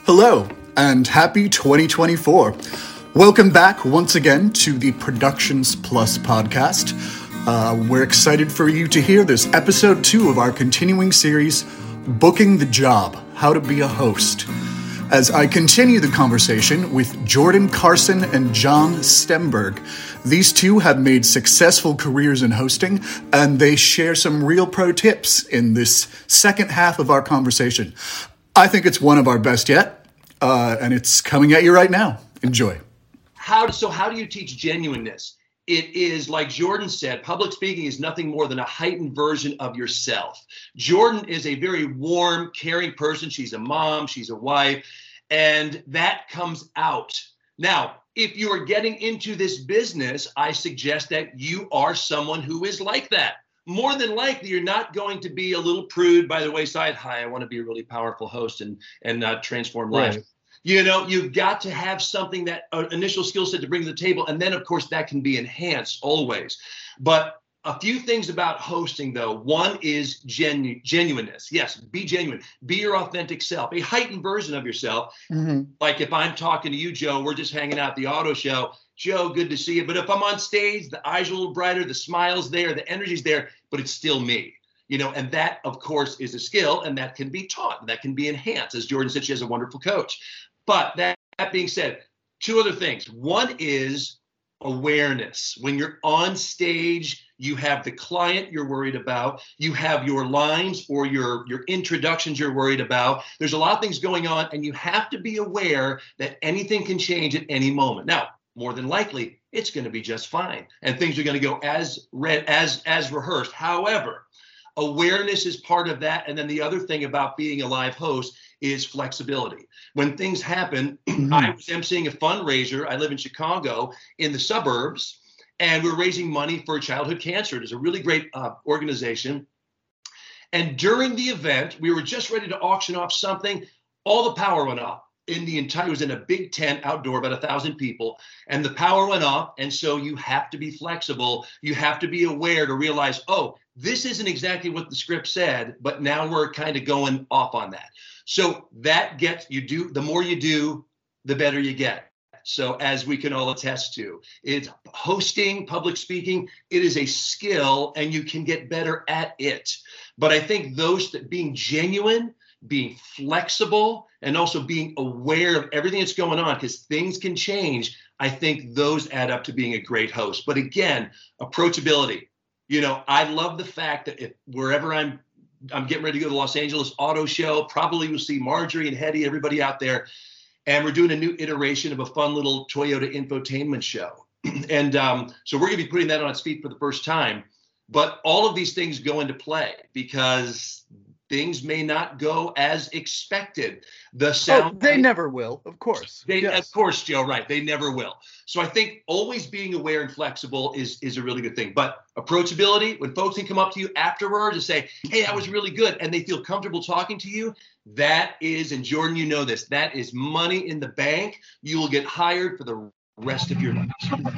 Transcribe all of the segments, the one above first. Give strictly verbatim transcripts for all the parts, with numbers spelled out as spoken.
Hello, and happy twenty twenty-four. Welcome back once again to the Productions Plus podcast. Uh, we're excited for you to hear this episode two of our continuing series, Booking the Job, How to Be a Host. As I continue the conversation with Jordan Carson and John Stemberg, these two have made successful careers in hosting, and they share some real pro tips in this second half of our conversation. I think it's one of our best yet, uh, and it's coming at you right now. Enjoy. How so? How do you teach genuineness? It is, like Jordan said, public speaking is nothing more than a heightened version of yourself. Jordan is a very warm, caring person. She's a mom, she's a wife, and that comes out. Now, if you are getting into this business, I suggest that you are someone who is like that. More than likely, you're not going to be a little prude by the wayside. Hi, I want to be a really powerful host and and uh, transform lives. Right. You know, you've got to have something, that uh, initial skill set to bring to the table. And then, of course, that can be enhanced always. But a few things about hosting, though. One is genu- genuineness. Yes, be genuine. Be your authentic self, a heightened version of yourself. Mm-hmm. Like if I'm talking to you, Joe, we're just hanging out at the auto show. Joe, good to see you. But if I'm on stage, the eyes are a little brighter, the smile's there, the energy's there, but it's still me. You know, and that, of course, is a skill, and that can be taught. That can be enhanced. As Jordan said, she has a wonderful coach. But that, that being said, two other things. One is awareness. When you're on stage, you have the client you're worried about. You have your lines or your, your introductions you're worried about. There's a lot of things going on, and you have to be aware that anything can change at any moment. Now, more than likely, it's going to be just fine, and things are going to go as read, as as rehearsed. However, awareness is part of that. And then the other thing about being a live host is flexibility. When things happen, mm-hmm. I was emceeing a fundraiser. I live in Chicago in the suburbs, and we're raising money for childhood cancer. It is a really great uh, organization. And during the event, we were just ready to auction off something. All the power went off. In the entire, it was in a big tent outdoor, about a thousand people, and the power went off. And so you have to be flexible. You have to be aware to realize, oh, this isn't exactly what the script said, but now we're kind of going off on that. So that gets, you do, the more you do, the better you get. So as we can all attest to, it's hosting, public speaking, it is a skill, and you can get better at it. But I think those that being genuine, being flexible, and also being aware of everything that's going on, because things can change, I think those add up to being a great host. But again, approachability. You know, I love the fact that if wherever I'm, I'm getting ready to go to the Los Angeles Auto Show, probably we'll see Marjorie and Hetty, everybody out there, and we're doing a new iteration of a fun little Toyota infotainment show. And um, so we're going to be putting that on its feet for the first time. But all of these things go into play because things may not go as expected. The sound oh, they never will, of course. They, yes. Of course, Joe, right. They never will. So I think always being aware and flexible is, is a really good thing. But approachability, when folks can come up to you afterwards and say, hey, that was really good, and they feel comfortable talking to you, that is, and Jordan, you know this, that is money in the bank. You will get hired for the rest of your life.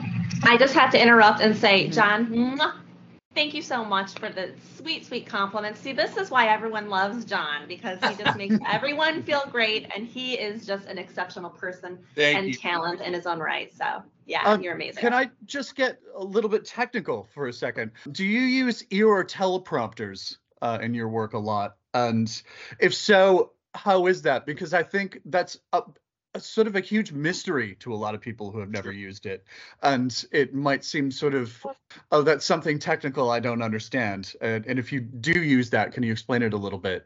I just have to interrupt and say, John, thank you so much for the sweet, sweet compliments. See, this is why everyone loves John, because he just makes everyone feel great, and he is just an exceptional person Thank and you. talent in his own right. So, yeah, um, you're amazing. Can I just get a little bit technical for a second? Do you use ear or teleprompters uh, in your work a lot? And if so, how is that? Because I think that's a, a sort of a huge mystery to a lot of people who have never sure. used it. And it might seem sort of, oh, that's something technical I don't understand. And, and if you do use that, can you explain it a little bit?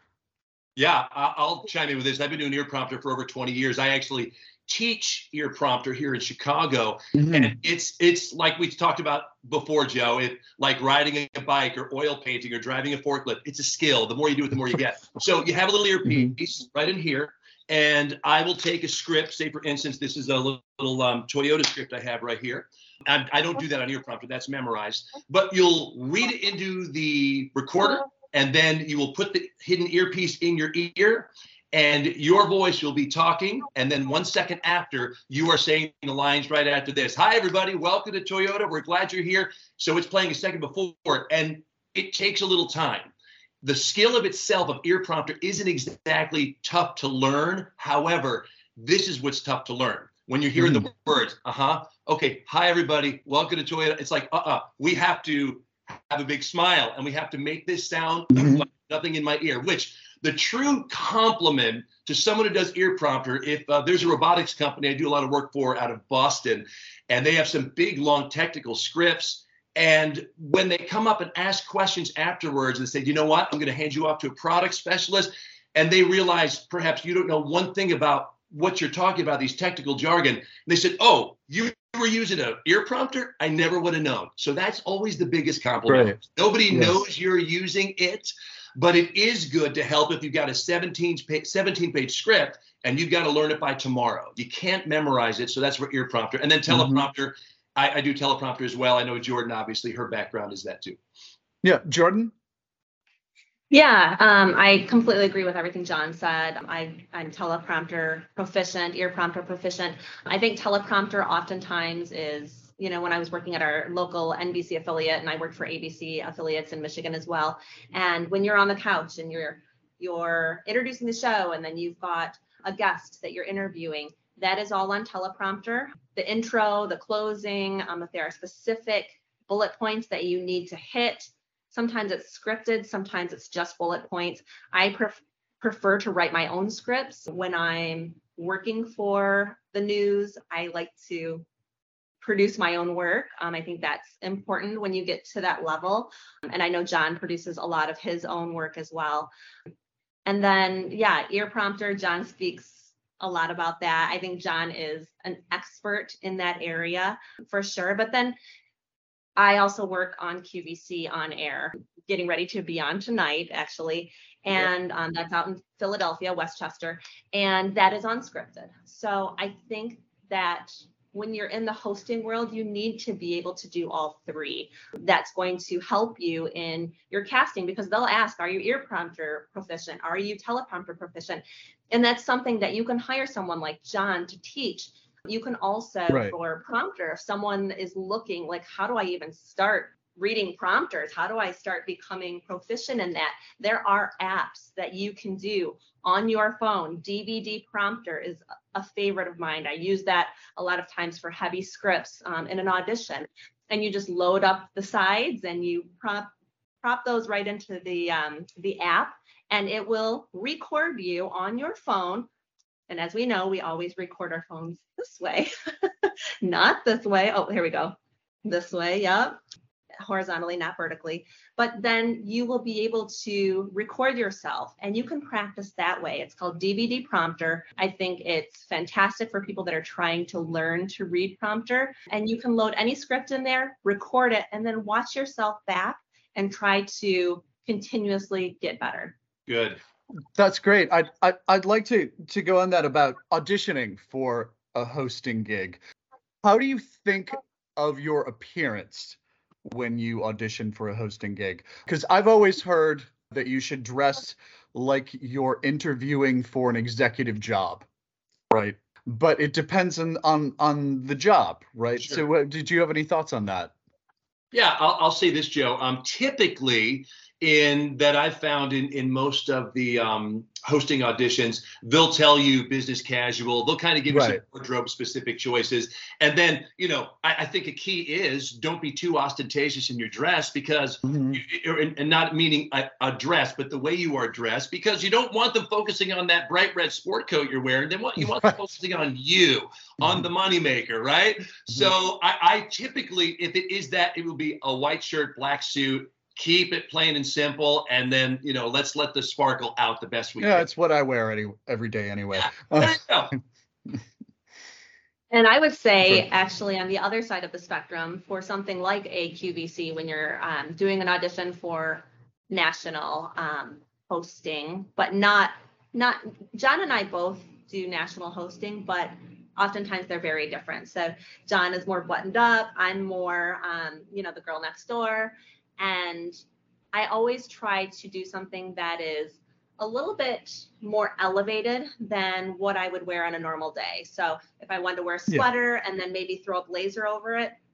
Yeah, I'll chime in with this. I've been doing ear prompter for over twenty years. I actually teach ear prompter here in Chicago. Mm-hmm. And it's it's like we talked about before, Joe, it, like riding a bike or oil painting or driving a forklift. It's a skill. The more you do it, the more you get. So you have a little earpiece mm-hmm. right in here. And I will take a script. Say, for instance, this is a little, little um, Toyota script I have right here. I, I don't do that on ear prompter. That's memorized. But you'll read it into the recorder, and then you will put the hidden earpiece in your ear, and your voice will be talking. And then one second after, you are saying the lines right after this. Hi, everybody. Welcome to Toyota. We're glad you're here. So it's playing a second before, and it takes a little time. the skill of itself of ear prompter isn't exactly tough to learn. However, this is what's tough to learn. When you're hearing mm-hmm. the words, uh-huh, okay, hi everybody, welcome to Toyota. It's like, uh-uh, we have to have a big smile and we have to make this sound mm-hmm. like nothing in my ear, which the true compliment to someone who does ear prompter, if uh, there's a robotics company I do a lot of work for out of Boston, and they have some big, long technical scripts, and when they come up and ask questions afterwards and say, you know what, I'm going to hand you off to a product specialist, and they realize perhaps you don't know one thing about what you're talking about, these technical jargon. And they said, oh, you were using an ear prompter? I never would have known. So that's always the biggest compliment. Right. Nobody yes. knows you're using it, but it is good to help if you've got a seventeen page script and you've got to learn it by tomorrow. You can't memorize it. So that's where ear prompter. And then teleprompter. Mm-hmm. I, I do teleprompter as well. I know Jordan, obviously, her background is that too. Yeah. Jordan? Yeah, um, I completely agree with everything John said. I, I'm teleprompter proficient, ear prompter proficient. I think teleprompter oftentimes is, you know, when I was working at our local N B C affiliate, and I worked for A B C affiliates in Michigan as well. And when you're on the couch and you're you're introducing the show, and then you've got a guest that you're interviewing, that is all on teleprompter. The intro, the closing, um, if there are specific bullet points that you need to hit. Sometimes it's scripted, sometimes it's just bullet points. I pref- prefer to write my own scripts. When I'm working for the news, I like to produce my own work. Um, I think that's important when you get to that level. And I know John produces a lot of his own work as well. And then, yeah, ear prompter, John speaks a lot about that. I think John is an expert in that area for sure. But then I also work on Q V C on air, getting ready to be on tonight, actually. And um, that's out in Philadelphia, Westchester. And that is unscripted. So I think that when you're in the hosting world, you need to be able to do all three. That's going to help you in your casting, because they'll ask, are you ear prompter proficient? Are you teleprompter proficient? And that's something that you can hire someone like John to teach. You can also, right. for prompter, if someone is looking like, how do I even start reading prompters? How do I start becoming proficient in that? There are apps that you can do on your phone. D V D Prompter is a favorite of mine. I use that a lot of times for heavy scripts um, in an audition. And you just load up the sides and you prop, prop those right into the, um, the app, and it will record you on your phone. And as we know, we always record our phones this way, not this way. Oh, here we go. This way, yep. Horizontally, not vertically. But then you will be able to record yourself, and you can practice that way. It's called D V D Prompter. I think it's fantastic for people that are trying to learn to read prompter. And you can load any script in there, record it, and then watch yourself back and try to continuously get better. Good. That's great. I'd, I'd I'd like to to go on that about auditioning for a hosting gig. How do you think of your appearance when you audition for a hosting gig? Because I've always heard that you should dress like you're interviewing for an executive job, right? But it depends on on, on the job, right? Sure. So uh, did you have any thoughts on that? Yeah, I'll, I'll say this, Joe. Um, typically, in that I've found in, in most of the um, hosting auditions, they'll tell you business casual. They'll kind of give you right. some wardrobe specific choices. And then, you know, I, I think a key is don't be too ostentatious in your dress, because, mm-hmm. you, and not meaning a, a dress, but the way you are dressed, because you don't want them focusing on that bright red sport coat you're wearing. They want, you want them focusing on you, mm-hmm. on the moneymaker, right? Mm-hmm. So I, I typically, if it is that, it will be a white shirt, black suit. Keep it plain and simple, and then, you know, let's let the sparkle out the best we yeah, can. Yeah, it's what I wear any, every day anyway. Yeah. There you go. And I would say, actually, on the other side of the spectrum, for something like a Q V C, when you're um, doing an audition for national um, hosting, but not, not, John and I both do national hosting, but oftentimes they're very different. So John is more buttoned up. I'm more, um, you know, the girl next door. And I always try to do something that is a little bit more elevated than what I would wear on a normal day. So if I wanted to wear a sweater yeah. and then maybe throw a blazer over it,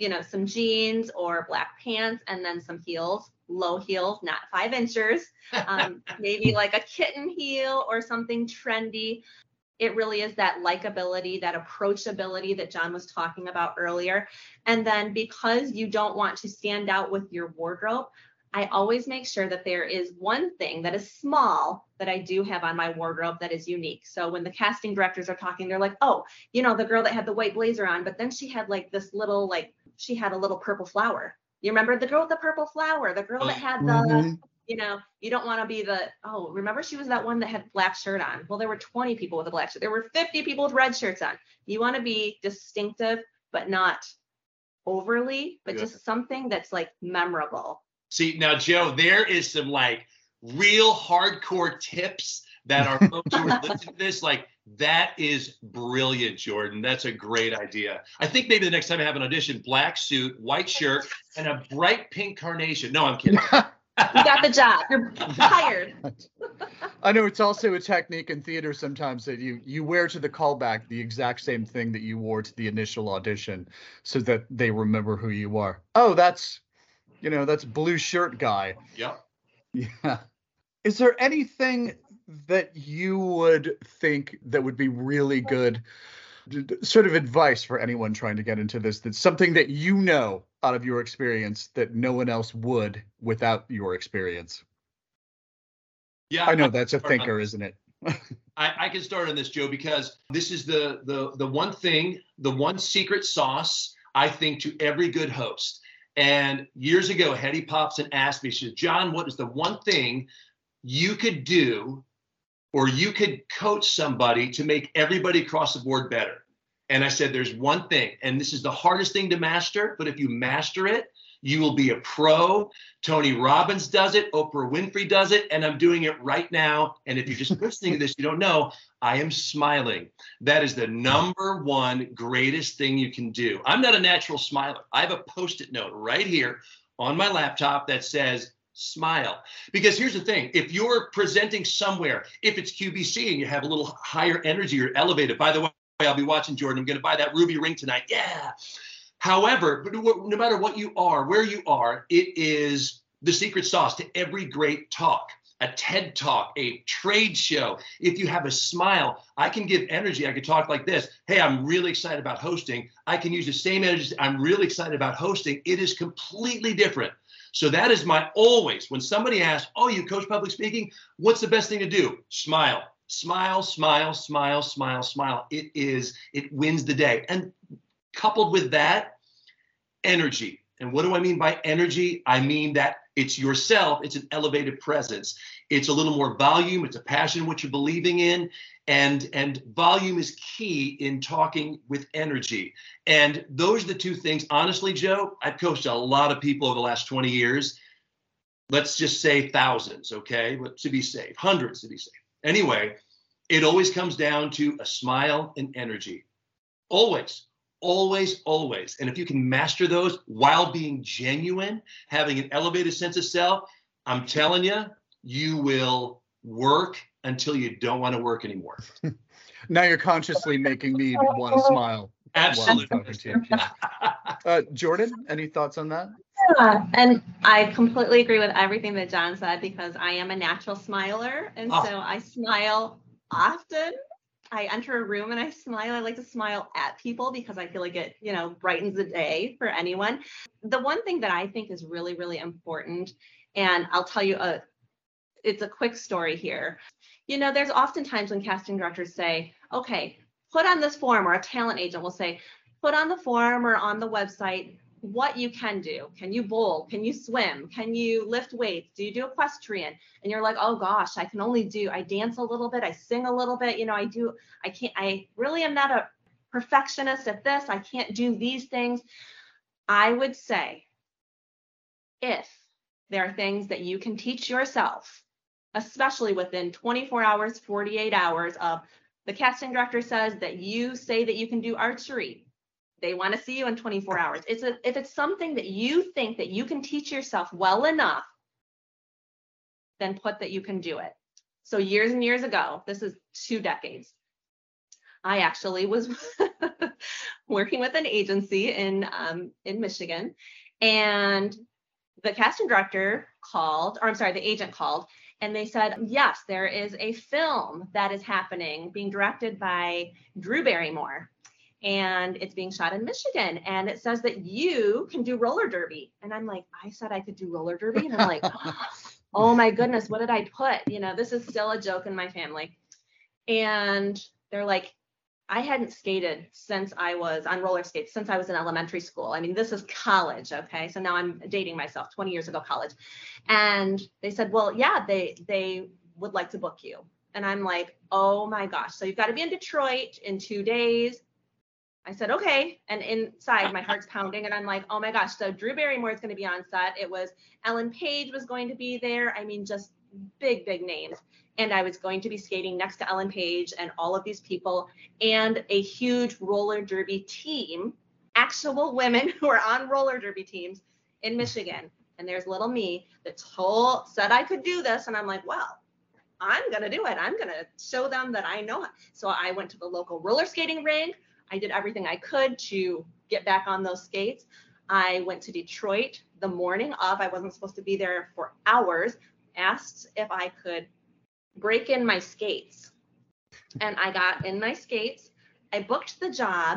you know, some jeans or black pants and then some heels, low heels, not five inches, um, maybe like a kitten heel or something trendy. It really is that likability, that approachability that John was talking about earlier. And then because you don't want to stand out with your wardrobe, I always make sure that there is one thing that is small that I do have on my wardrobe that is unique. So when the casting directors are talking, they're like, oh, you know, the girl that had the white blazer on, but then she had like this little, like she had a little purple flower. You remember the girl with the purple flower, the girl that had the, mm-hmm. you know, you don't want to be the, oh, remember she was that one that had black shirt on. Well, there were twenty people with a black shirt. There were fifty people with red shirts on. You want to be distinctive, but not overly, but yeah. just something that's like memorable. See, now, Joe, there is some like real hardcore tips that our folks who are listening to this, like that is brilliant, Jordan. That's a great idea. I think maybe the next time I have an audition, black suit, white shirt, and a bright pink carnation. No, I'm kidding. You got the job. You're hired. I know it's also a technique in theater sometimes that you you wear to the callback the exact same thing that you wore to the initial audition so that they remember who you are. Oh, that's... You know, that's blue shirt guy. Yep. Yeah. Is there anything that you would think that would be really good sort of advice for anyone trying to get into this? That's something that you know out of your experience that no one else would without your experience? Yeah. I know that's a thinker, isn't it? I, I can start on this, Joe, because this is the the the one thing, the one secret sauce, I think, to every good host. And years ago, Hetty Popson asked me, she said, John, what is the one thing you could do or you could coach somebody to make everybody across the board better? And I said, there's one thing, and this is the hardest thing to master, but if you master it, you will be a pro. Tony Robbins does it. Oprah Winfrey does it. And I'm doing it right now. And if you're just listening to this, you don't know, I am smiling. That is the number one greatest thing you can do. I'm not a natural smiler. I have a Post-it note right here on my laptop that says, smile. Because here's the thing. If you're presenting somewhere, if it's Q B C and you have a little higher energy, you're elevated. By the way, I'll be watching Jordan. I'm going to buy that ruby ring tonight. Yeah. However, no matter what you are, where you are, it is the secret sauce to every great talk, a TED Talk, a trade show. If you have a smile, I can give energy. I could talk like this. Hey, I'm really excited about hosting. I can use the same energy. I'm really excited about hosting. It is completely different. So that is my always, when somebody asks, oh, you coach public speaking, what's the best thing to do? Smile, smile, smile, smile, smile, smile. It is, it wins the day. And coupled with that, energy. And what do I mean by energy? I mean that it's yourself. It's an elevated presence. It's a little more volume. It's a passion, what you're believing in. And, and volume is key in talking with energy. And those are the two things. Honestly, Joe, I've coached a lot of people over the last twenty years. Let's just say thousands, okay? But to be safe, hundreds to be safe. Anyway, it always comes down to a smile and energy. Always. Always, always. And if you can master those while being genuine, having an elevated sense of self, I'm telling you, you will work until you don't want to work anymore. Now you're consciously making me want to smile. Absolutely. To yeah. uh, Jordan, any thoughts on that? Yeah, and I completely agree with everything that John said because I am a natural smiler. And oh. so I smile often. I enter a room and I smile. I like to smile at people because I feel like it, you know, brightens the day for anyone. The one thing that I think is really, really important, and I'll tell you a, it's a quick story here. You know, there's oftentimes when casting directors say, okay, put on this form, or a talent agent will say, put on the form or on the website what you can do. Can you bowl? Can you swim? Can you lift weights? Do you do equestrian? And you're like, oh gosh, I can only do, I dance a little bit. I sing a little bit. You know, I do, I can't, I really am not a perfectionist at this. I can't do these things. I would say if there are things that you can teach yourself, especially within twenty-four hours, forty-eight hours of the casting director says that you say that you can do archery. They want to see you in twenty-four hours. It's a, if it's something that you think that you can teach yourself well enough, then put that you can do it. So years and years ago, this is two decades, I actually was working with an agency in um, in Michigan, and the casting director called, or I'm sorry, the agent called, and they said, yes, there is a film that is happening, being directed by Drew Barrymore, and it's being shot in Michigan, and it says that you can do roller derby. And I'm like, I said I could do roller derby? And I'm like, oh my goodness, what did I put? You know, this is still a joke in my family. And they're like, I hadn't skated since I was on roller skates, since I was in elementary school. I mean, this is college, okay? So now I'm dating myself, twenty years ago, college. And they said, well, yeah, they they would like to book you. And I'm like, oh my gosh. So you've got to be in Detroit in two days. I said, okay. And inside my heart's pounding. And I'm like, oh my gosh. So Drew Barrymore is going to be on set. It was Ellen Page was going to be there. I mean, just big, big names. And I was going to be skating next to Ellen Page and all of these people and a huge roller derby team, actual women who are on roller derby teams in Michigan. And there's little me that told, said I could do this. And I'm like, well, I'm going to do it. I'm going to show them that I know it. So I went to the local roller skating rink. I did everything I could to get back on those skates. I went to Detroit the morning of. I wasn't supposed to be there for hours. Asked if I could break in my skates. And I got in my skates. I booked the job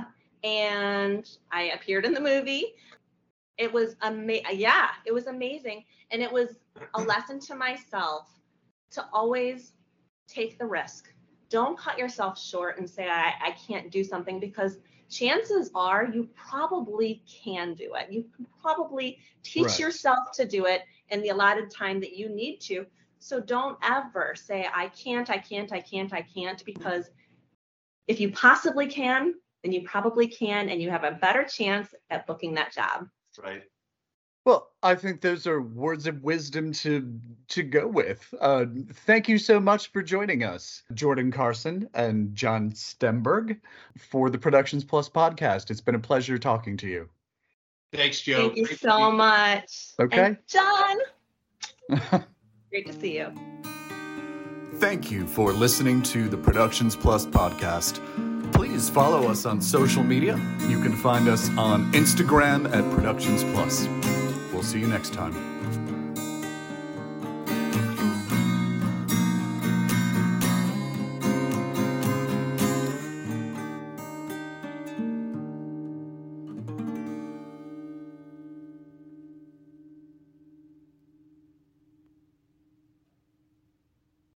and I appeared in the movie. It was amazing. Yeah, it was amazing. And it was a lesson to myself to always take the risk. Don't cut yourself short and say, I, I can't do something, because chances are you probably can do it. You can probably teach right. yourself to do it in the allotted time that you need to. So don't ever say, I can't, I can't, I can't, I can't, because if you possibly can, then you probably can, and you have a better chance at booking that job. Right. Well, I think those are words of wisdom to to go with. Uh, thank you so much for joining us, Jordan Carson and John Stemberg, for the Productions Plus podcast. It's been a pleasure talking to you. Thanks, Joe. Thank you Great so much. Okay. And John. Great to see you. Thank you for listening to the Productions Plus podcast. Please follow us on social media. You can find us on Instagram at Productions Plus. We'll see you next time.